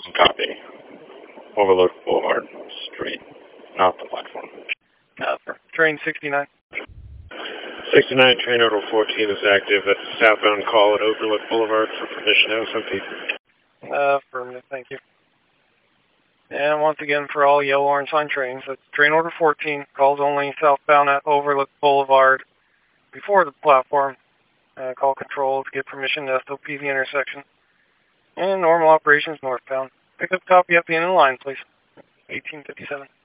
Copy. Overlook Boulevard Street, not the platform. Train 69. 69, train order 14 is active. That's a southbound call at Overlook Boulevard for permission SMP. Affirmative, thank you. And once again, for all yellow orange line trains, that's train order 14, calls only southbound at Overlook Boulevard before the platform. Call control to get permission to SOP the intersection. And normal operations northbound. Pick up copy at the end of the line, please. 1857.